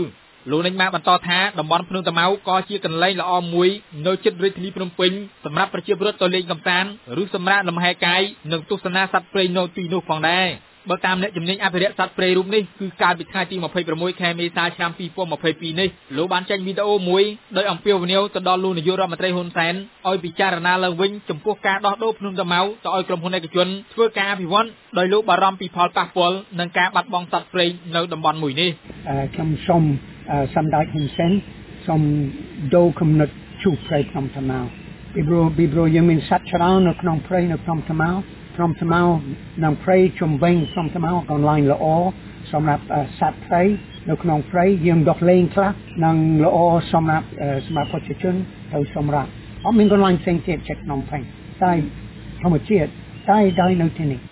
Speaker 7: លោកនាងបានបន្តថាតំបន់ភ្នំតាម៉ៅក៏ជាកន្លែងល្អមួយនៅជិតរាជធានីភ្នំពេញសម្រាប់ប្រជាពលរដ្ឋទៅលេងកម្សាន្តឬសម្រាកលំហែកាយនិងទស្សនាសត្វព្រៃនៅទីនោះផងដែរបើតាមអ្នកជំនាញអភិរក្សសត្វព្រៃរូបនេះគឺកាលពីថ្ងៃទី26ខែមេសាឆ្នាំ2022នេះលោកបានចេញវីដេអូមួយដោយអំពាវនាវទៅដល់លោកនាយករដ្ឋមន្ត្រីហ៊ុនសែនឲ្យពិចារណាឡើងវិញចំពោះការដោះដូរភ្នំតាម៉ៅទៅឲ្យក្រុមហ៊ុនឯកជនធ្វើការអភិវឌ្ឍដោយលោកបារម្ភពីផលប៉ះពាល់និងការបាត់បង់សត្វព្រៃនៅតំបន់មួយនេះ
Speaker 9: ខ្ញុំសូមសម្ដេចហ៊ុនសែនសូមដូរគំនិតជួបព្រៃភ្នំតាម៉ៅពីព្រោះយើងមានសត្វច្រើននៅក្នុងព្រៃនៅភ្នំតាម៉ៅfrom Tamau និងព្រៃជំវិញ from Tamau កន្លែងល្អសម្រាប់សត្វព្រៃនៅក្នុងព្រៃយើងដកលេងខ្លះនិងល្អសម្រាប់ប្រជាជនទៅសម្រាប់អត់មានកន្លែងផ្សេងទៀតចិត្តក្នុងព្រៃតែធម្មជាតិតែនៅទីនេះ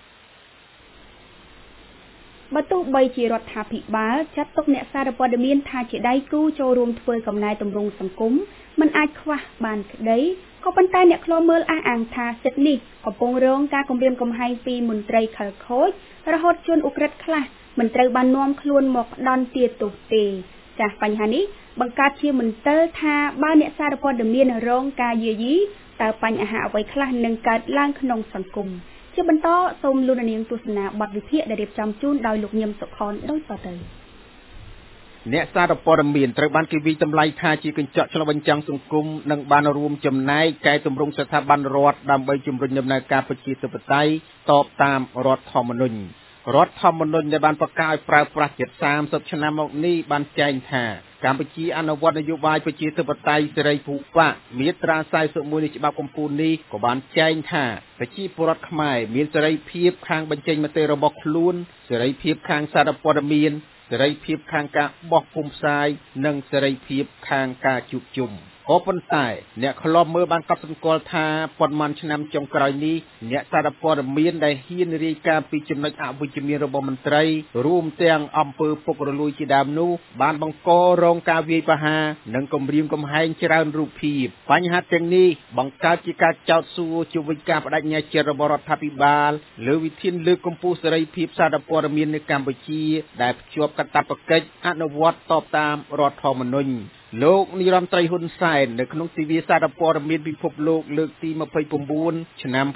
Speaker 1: បើទោះបីជារដ្ឋាភិបាលចាត់ទុកអ្នកសារព័ត៌មានថាជាដៃគូចូលរួមធ្វើកំណែទម្រង់សង្គមមិនអាចខ្វះបានក្តីក៏ប៉ុន្តែអ្នកឃ្លាំមើលអះអាងថាសិទ្ធិនេះកំពុងរងការគំរាមកំហែងពីមន្ត្រីខិលខូចរហូតជនឧក្រិដ្ឋខ្លះមិនត្រូវបាននាំខ្លួនមកផ្ដន់ទាទោសទេចាស់បញ្ហានេះបង្កើតជាមន្ទិលថាបើអ្នកសារព័ត៌មានរងការយាយីតើបញ្ហាអ្វីខ្លះនឹងកើតឡើងក្នុងសង្គមជាបន្តសូមលោកនាងទស្សនាបទវិភាគដែលរៀបចំជូនដោយលោកញឹមសុខនដូចតទៅ
Speaker 10: អ្នកសារព័ត៌មានត្រូវបានគេវិយតម្លៃថាជាកញ្ចក់ឆ្លុះបញ្ចាំងសង្គមនិងបានរួមចំណែកកែតម្រង់ស្ថាប័នរដ្ឋដើម្បីជំរុញដំណើរការប្រជាធិបតេយ្យតបតាមរដ្ឋធម្មនុញ្ញដែលបានប្រកាសឲ្យប្រើប្រាស់ជិត30ឆ្នាំមកនេះបានចែងថាកម្ពុជាអនុវត្តនយោបាយប្រជាធិបតេយ្យសេរីភូប៉ាមាត្រា41នៃច្បាប់កំពូលនេះក៏បានចែងថាប្រជាពលរដ្ឋខ្មែរមានសេរីភាពខាងបញ្ចេញមតិរបស់ខ្លួនសេរីភាពខាងសារព័ត៌មានសេរីភាពខាងការបោះពុម្ពផ្សាយនិងសេរីភាពខាងការជួបជុំក៏ប៉ុន្តែអ្នកខ្លំមើលបានកត់សម្គាល់ថាប៉ុន្មានឆ្នាំចុងក្រោយនេះអ្នកសារព័ត៌មានដែលហ៊ានរាយការណ៍ពីចំណុចអវិជ្ជមានរបស់មន្ត្រីរួមទាំងអំពើពុករលួយជាដើមនោះបានបង្ករងការវាយប្រហារនិងគំរាមកំហែងច្រើនរូបភាពបញ្ហាទាំងនេះបង្កើតជាការចោទសួរជុំវិញការបដិញ្ញាចិត្តរបស់រដ្ឋាភិបាលលើវិធានលើកកម្ពស់សេរីភាពសារព័ត៌មាននៅកម្ពុជាដែលភ្ជាប់កាតព្វកិច្ចអនុវត្តតបតាមរដ្ឋធម្មនុញ្ញលោកនាយរដ្ឋមន្ត្រីហ៊ុនសែននៅក្នុងទិវាសារព័ត៌មានពិភពលោកលើកទី29ឆ្នាំ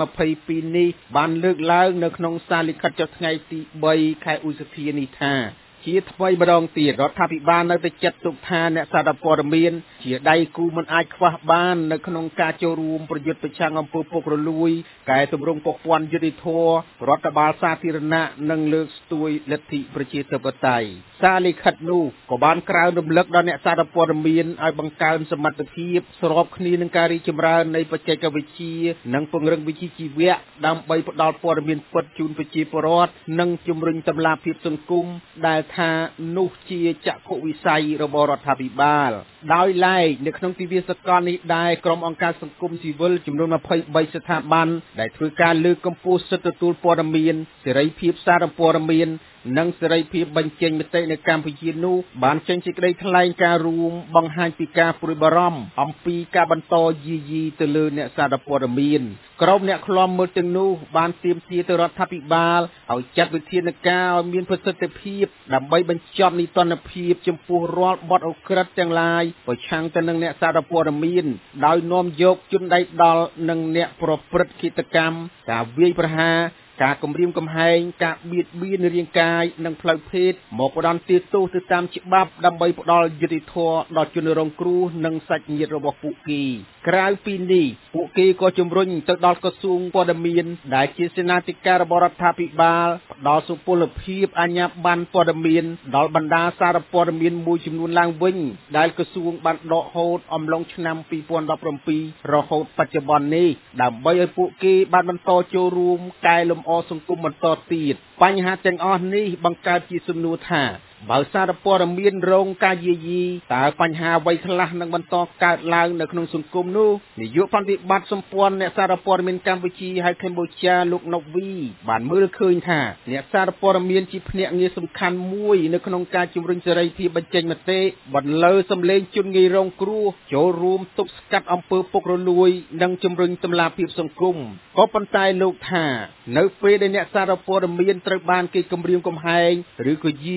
Speaker 10: 2022នេះបានលើកឡើងនៅក្នុងសារលិខិតចុះថ្ងៃទី3ខែឧសភានេះថាជាថ្មីម្ដងទៀតរដ្ឋាភិបាលនៅតែចាត់ទុកថាអ្នកសារព័ត៌មានជាដៃគូមិនអាចខ្វះបាននៅក្នុងការចូលរួមប្រយុទ្ធប្រឆាំងអំពើពុករលួយកែតម្រង់ប្រព័ន្ធយុតិធម៌រដ្ឋបាលសាធារណៈនិងលើកស្ទួយលទ្ធិប្រជាធិបតេយ្យសារលិខិតនោះក៏បានក្រើនរំលឹកដល់អ្នកសារព័ត៌មានឲ្យបង្កើនសមត្ថភាពស្របគ្នានឹងការរីកចម្រើននៃបច្ចេកវិទ្យានិងពង្រឹងវិជ្ជាជីវៈដើម្បីផ្ដល់ព័ត៌មានពិតជូនប្រជាពលរដ្ឋនិងជំរុញតម្លាភាពសង្គមដែលថានោះជាចក្ខុវិស័យរបស់រដ្ឋាភិបាលដោយឡែកនៅក្នុងទិវាសកលនេះដែរក្រុមអង្គការសង្គមស៊ីវិលចំនួន23ស្ថាប័នដែលធ្វើការលើកកម្ពស់សិទ្ធិទទួលព័ត៌មានសេរីភាពសារព័ត៌មាននិងសេរីភាពបញ្ចេញមតិនៅកម្ពុជានោះបានចេញសេចក្តីថ្លែងការណ៍រួមបង្ហាញពីការព្រួយបារម្ភអំពីការបន្តយាយីទៅលើអ្នកសារព័ត៌មានក្រុមអ្នកឃ្លាំមើលទាំងនោះបានទាមទារទៅរដ្ឋាភិបាលឲ្យចាត់វិធានការឲ្យមានប្រសិទ្ធភាពដើម្បីបញ្ចប់នីតិរដ្ឋភាពចំពោះរាល់បទឧក្រិដ្ឋទាំងឡាយប្រឆាំងទៅនឹងអ្នកសារព័ត៌មានដោយនាំយកជនដៃដល់និងអ្នកប្រព្រឹត្តឃាតកម្មការវាយប្រហារការគំរាមកំហែងការបៀតបៀនរាងកាយនិងផ្លូវភេទមកផ្ដន់ទាទោសទៅតាមច្បាប់ដើម្បីផ្ដល់យុត្តិធម៌ដល់ជនរងគ្រោះនិងសាច់ញាតិរបស់ពួកគេក្រៅពីនេះពួកគេក៏ជំរុញទៅដល់ក្រសួងព័ត៌មានដែលជាសេនាធិការរបស់រដ្ឋាភិបាលផ្ដល់សុពលភាពអាជ្ញាប័ណ្ណព័ត៌មានដល់បណ្ដាសារព័ត៌មានមួយចំនួនឡើងវិញដែលក្រសួងបានដកហូតអំឡុងឆ្នាំ2017រហូតបច្ចុប្បន្ននេះដើម្បីឲ្យពួកគេបានបន្តចូលរួមកែលម្អសង្គមបន្តទៀតបញ្ហាទាំងអស់នេះបង្កើតជាសំណួរថាបើសារព័ត៌មានរងការយាយីតើបញ្ហាអ្វីខ្លះនឹងបន្តកើតឡើងនៅក្នុងសង្គមនោះនាយកប្រតិបត្តិសម្ព័ន្ធអ្នកសារព័ត៌មានកម្ពុជាហើយកម្ពុជាលោកណូវីបានមើលឃើញថាអ្នកសារព័ត៌មានជាភ្នាក់ងារសំខាន់មួយនៅក្នុងការជំរុញសេរីភាពបញ្ចេញមតិបន្លឺសម្លេងជនងាយរងគ្រោះចូលរួមទប់ស្កាត់អំពើពុករលួយនិងជំរុញតម្លាភាពសង្គមក៏ប៉ុន្តែលោកថានៅពេលដែលអ្នកសារព័ត៌មានត្រូវបានគេគំរាមកំហែងឬក៏យាយីនោះ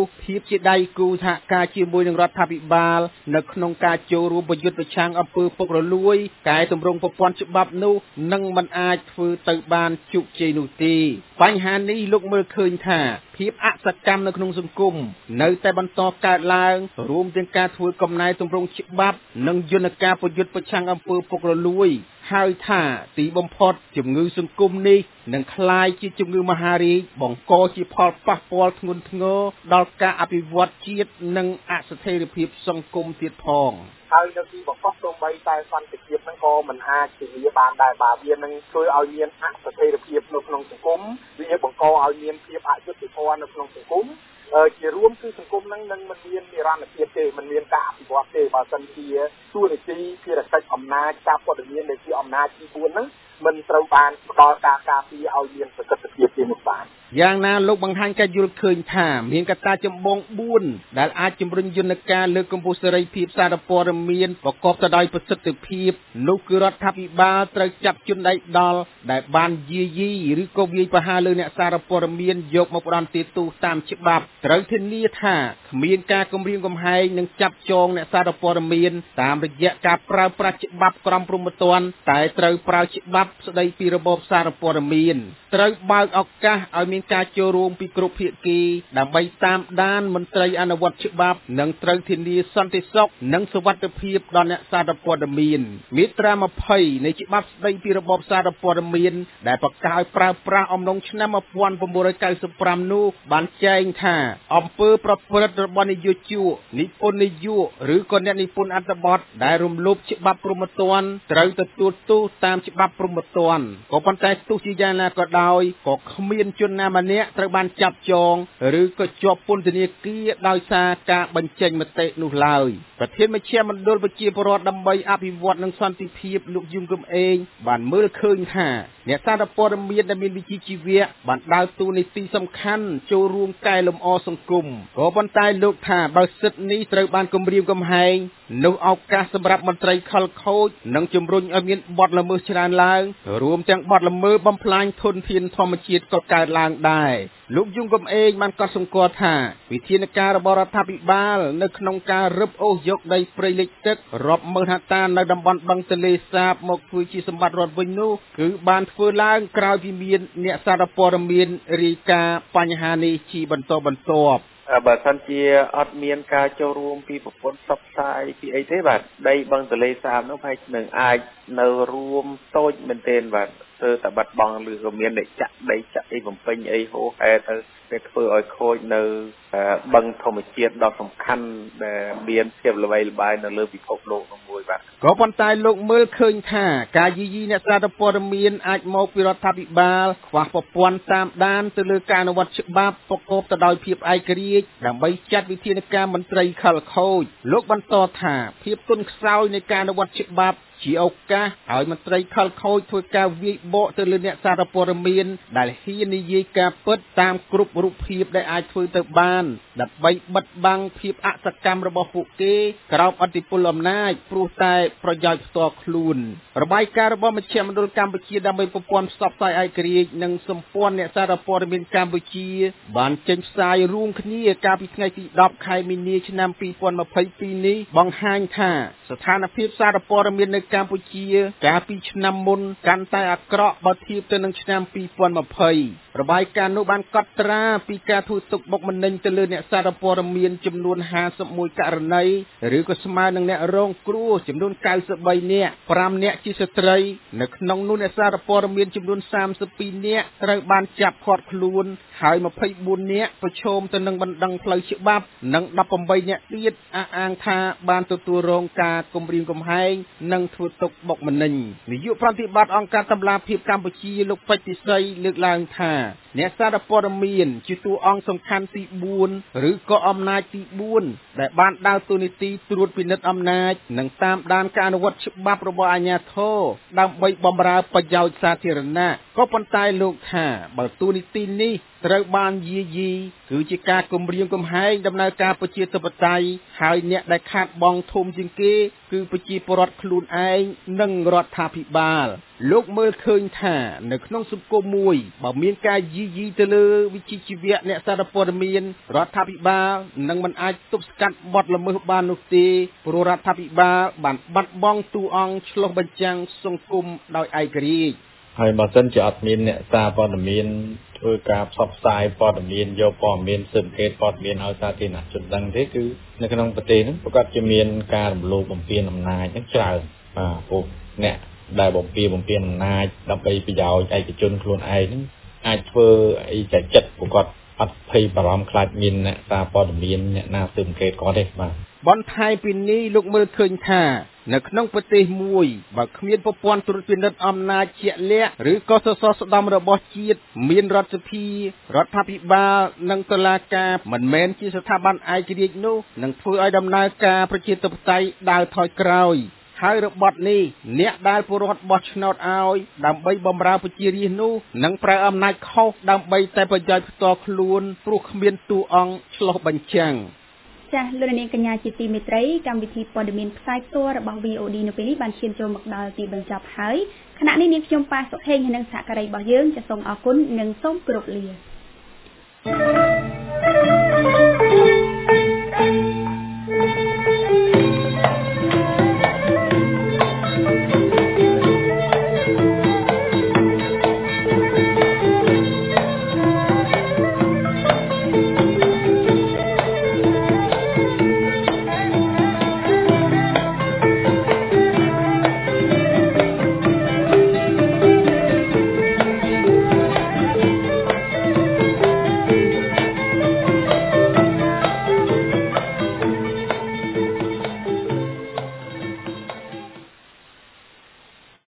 Speaker 10: ភាពជាដៃគូសហការជាមួយនឹងរដ្ឋាភិបាលនៅក្នុងការចូលរួមប្រយុទ្ធប្រឆាំងអំពើពុករលួយកែតម្រង់ប្រព័ន្ធច្បាប់នោះនឹងមិនអាចធ្វើទៅបានជោគជ័យនោះទេបញ្ហានេះលោកមើលឃើញថាភាពអសកម្មនៅក្នុងសង្គមនៅតែបន្តកើតឡើងរួមទាំងការធ្វើកំណែទម្រង់ច្បាប់និងយន្តការប្រយុទ្ធប្រឆាំងអំពើពុករលួយហើយថាទីបំផុតជំងឺសង្គមនេះនឹងក្លាយជាជំងឺមហារីកបង្កជាផលប៉ះពាល់ធ្ងន់ធ្ងរដល់ការអភិវឌ្ឍជាតិនិងអស្ថិរភាពសង្គមទៀតផង
Speaker 5: ហើយនៅទីបំផុតសូម្បីតែសន្តិភាពហ្នឹងក៏មិនអាចធានាបានដែរបាទវានឹងធ្វើឲ្យមានអស្ថិរភាពនៅក្នុងសង្គមវាបង្កឲ្យមានភាពអយុត្តិធម៌នៅក្នុងសង្គមជារួមគឺសង្គមហ្នឹងនឹងមិនមាននិរន្តរភាពទេមិនមានការអភិវឌ្ឍទេបើសិនជាទូរនីតិភារកិច្ចអំណាចការព័ត៌មានដែលជាអំណាចទី4ហ្នឹងមិនត្រូវបានផ្ដល់ការការពារឲ្យមានប្រសិទ្ធភាពទេនោះបាទ
Speaker 10: យ៉ាងណាលោកបង្ហាញការយល់ឃើញថាមានកត្តាចម្បង4ដែលអាចជំរុញយន្តការលើកកម្ពស់សេរីភាពសារព័ត៌មានប្រកបទៅដោយប្រសិទ្ធភាពនោះគឺរដ្ឋាភិបាលត្រូវចាប់ជនដៃដល់ដែលបានយាយីឬក៏វាយប្រហារលើអ្នកសារព័ត៌មានយកមកផ្ដន្ទាទោសតាមច្បាប់ត្រូវធានាថាគ្មានការគំរាមកំហែងនិងចាប់ចងអ្នកសារព័ត៌មានតាមរយៈការប្រើប្រាស់ច្បាប់ក្រមព្រហ្មទណ្ឌតែត្រូវប្រើច្បាប់ស្ដីពីរបបសារព័ត៌មានត្រូវបើកឱកាសឲ្យមានការចូលរួមពីគ្រប់ភាគីដើម្បីតាមដានមន្ត្រីអនុវត្តច្បាប់និងត្រូវធានាសន្តិសុខនិងសុវត្ថិភាពដល់អ្នកសារព័ត៌មានមាត្រា20នៃច្បាប់ស្ដីពីរបបសារព័ត៌មានដែលប្រកាសឲ្យប្រើប្រាស់អំឡុងឆ្នាំ1995នោះបានចែងថាអំពើប្រព្រឹត្តរបស់និយោជកនិពន្ធនិយោគឬក៏អ្នកនិពន្ធអត្ថបទដែលរំលោភច្បាប់ព្រហ្មទណ្ឌត្រូវទទួលទោសតាមច្បាប់ព្រហ្មទណ្ឌក៏ប៉ុន្តែទោះជាយ៉ាងណាក៏ដោយក៏គ្មានជនណាម្នាក់ត្រូវបានចាប់ចងឬក៏ជាប់ពន្ធនាគារដោយសារការបញ្ចេញមតិនោះឡើយប្រធានមជ្ឈមណ្ឌលប្រជាពលរដ្ឋដើម្បីអភិវឌ្ឍនិងសន្តិភាពលោកយឹមកំឯងបានមើលឃើញថាអ្នកសារព័ត៌មានដែលមានវិជ្ជាជីវៈបានដើរតួនាទីសំខាន់ចូលរួមកែលម្អសង្គមក៏ប៉ុន្តែលោកថាបើសិទ្ធិនេះត្រូវបានគំរាមកំហែងនោះឱកាសសម្រាប់មន្ត្រីខលខូចនិងជំរុញឲ្យមានបទល្មើសច្រើនឡើងរួមទាំងបទល្មើសបំផ្លាញធនធានធម្មជាតិក៏កើតឡើងដែរលោកយងកំឯងបានកត់សម្គាល់ថាវិធានការរបស់រដ្ឋាភិបាលនៅក្នុងការរឹបអូសយកដីព្រៃលិចទឹករាប់ម៉ឺនហិកតានៅតំបន់បឹងទន្លេសាបមកធ្វើជាសម្បត្តិរដ្ឋវិញនោះគឺបានធ្វើឡើងក្រោយពីមានអ្នកសារព័ត៌មានរាយការណ៍បញ្ហានេះជាបន្តបន្ទាប់
Speaker 3: បើសិនជាអត់មានការចូលរួមពីប្រព័ន្ធផ្សព្វផ្សាយពីអីទេបាទដីបឹងទន្លេសាបនោះហើយនឹងអាចនៅរួមតូចមែនទែនបាទធ្វើតែបាត់បង់ឬក៏មានអ្នកចាក់ដីចាក់អីបំពេញអីហូរហែទៅវាធ្វើឲ្យខូចនៅបឹងធម្មជាតិដ៏សំខាន់ដែលមានភាពល្បីល្បាញនៅលើពិភពលោកនោះមួយបាទ
Speaker 10: ក៏ប៉ុន្តែលោកមើលឃើញថាការយាយីអ្នកសារព័ត៌មានអាចមកពីរដ្ឋាភិបាលខ្វះប្រព័ន្ធតាមដានទៅលើការអនុវត្តច្បាប់ប្រកបទៅដោយភាពឯករាជ្យដើម្បីចាត់វិធានការមន្ត្រីខលខូចលោកបន្តថាភាពទន់ខ្សោយនៃការអនុវត្តច្បាប់ជាឱកាសឲ្យមន្ត្រីខលខូចធ្វើការវាយបកទៅលើអ្នកសារព័ត៌មានដែលហ៊ាននិយាយការពិតតាមគ្រប់រូបភាពដែលអាចធ្វើទៅបានដើម្បីបិទបាំងភាពអសកម្មរបស់ពួកគេក្រោមឥទ្ធិពលអំណាចព្រោះតែប្រយោជន៍ផ្ទាល់ខ្លួនរបាយការណ៍របស់មជ្ឈមណ្ឌលកម្ពុជាដើម្បីប្រព័ន្ធផ្សព្វផ្សាយឯករាជ្យនិងសម្ព័ន្ធអ្នកសារព័ត៌មានកម្ពុជាបានចេញផ្សាយរួមគ្នាកាលពីថ្ងៃទី10ខែមីនាឆ្នាំ2022នេះបង្ហាញថាស្ថានភាពសារព័ត៌មាននៅកម្ពុជាកាលពីឆ្នាំមុនកាន់តែអាក្រក់បើធៀបទៅនឹងឆ្នាំ2020របាយការណ៍នោះបានកត់ត្រាពីការធ្វើទុកបុកម្នេញទៅលើអ្នកសារព័ត៌មានចំនួន51ករណីឬក៏ស្មើនឹងអ្នករងគ្រោះចំនួន93នាក់5នាក់ជាស្ត្រីនៅក្នុងនោះអ្នកសារព័ត៌មានចំនួន32នាក់ត្រូវបានចាប់ឃាត់ខ្លួនហើយ24នាក់ប្រឈមទៅនឹងបណ្ដឹងផ្លូវច្បាប់និង18នាក់ទៀតអះអាងថាបានទទួលរងការគំរាមកំហែងនិងធ្វើទុកបុកម្នេញនាយកប្រតិបត្តិអង្គការតម្លាភាពកម្ពុជាលោកពេជ្រពិសីលើកឡើងថាអ្នកសារព័ត៌មានជាតួអង្គសំខាន់ទី4ឬក៏អំណាចទី4ដែលបានដើរតួនាទីត្រួតពិនិត្យអំណាចនិងតាមដានការអនុវត្តច្បាប់របស់អាជ្ញាធរដើម្បីបម្រើប្រយោជន៍សាធារណៈក៏ប៉ុន្តែលោកថាបើទូនីតិនេះត្រូវបានយាយីគឺជាការគំរាមកំហែងដំណើរការប្រជាធិបតេយ្យហើយអ្នកដែលខាតបង់ធំជាងគេគឺប្រជាពលរដ្ឋខ្លួនឯងនិងរដ្ឋាភិបាលលោកមើលឃើញថានៅក្នុងសង្គមមួយបើមានការយាយីទៅលើវិជ្ជាជីវៈអ្នកសារព័ត៌មានរដ្ឋាភិបាលនឹងមិនអាចទប់ស្កាត់បទល្មើសបាននោះទេព្រោះរដ្ឋាភិបាលបានបាត់បង់តួអង្គឆ្លុះបញ្ចាំងសង្គមដោយឯករាជ្យ
Speaker 11: ហើយបើសិនជាអត់មានអ្នកសារព័ត៌មានធ្វើការផ្សព្វផ្សាយព័ត៌មានយកព័ត៌មានស៊ើបអង្កេតព័ត៌មានឲ្យសាធារណជនដឹងទេគឺនៅក្នុងប្រទេសហ្នឹងប្រកាសជាមានការរំលោភបំពានអំណាចហ្នឹងច្រើនពួកអ្នកដែលបំពានអំណាចដើម្បីប្រយោជន៍ឯកជនខ្លួនឯងហ្នឹងអាចធ្វើអីតែចិត្តពួកគាត់អត់ភ័យបារម្ភខ្លាចមានអ្នកសារព័ត៌មានអ្នកណាស៊ើបអង្កេតគាត់ទេបាទ
Speaker 10: បន្ថែមពីនេះលោកមើលឃើញថានៅក្នុងប្រទេសមួយបើគ្មានប្រព័ន្ធត្រួតពិនិត្យអំណាចជាក់លាក់ឬក៏សសរស្តម្ភរបស់ជាតិមានរដ្ឋសភារដ្ឋាភិបាលនិងតុលាការមិនមែនជាស្ថាប័នឯករាជ្យនោះនឹងធ្វើឲ្យដំណើរការប្រជាធិបតេយ្យដើរថយក្រោយហើយរបបនេះអ្នកដែលពលរដ្ឋបោះឆ្នោតឲ្យដើម្បីបម្រើប្រជារាស្ត្រនោះនឹងប្រើអំណាចខុសដើម្បីតែប្រយោជន៍ផ្ទាល់ខ្លួនព្រោះគ្មានតួអង្គឆ្លុះបញ្ចាំង
Speaker 1: ចាស់លោកនាងកញ្ញាជាទីមេត្រីកម្មវិធីព័ត៌មានផ្សាយផ្ទាល់របស់ VOD នៅពេលនេះបានឈានចូលមកដល់ទីបញ្ចប់ហើយខណៈនេះនាងខ្ញុំប៉ាសុខេងនិងសហការីរបស់យើងចាសសូមអរគុណនិងសូមគោរពលា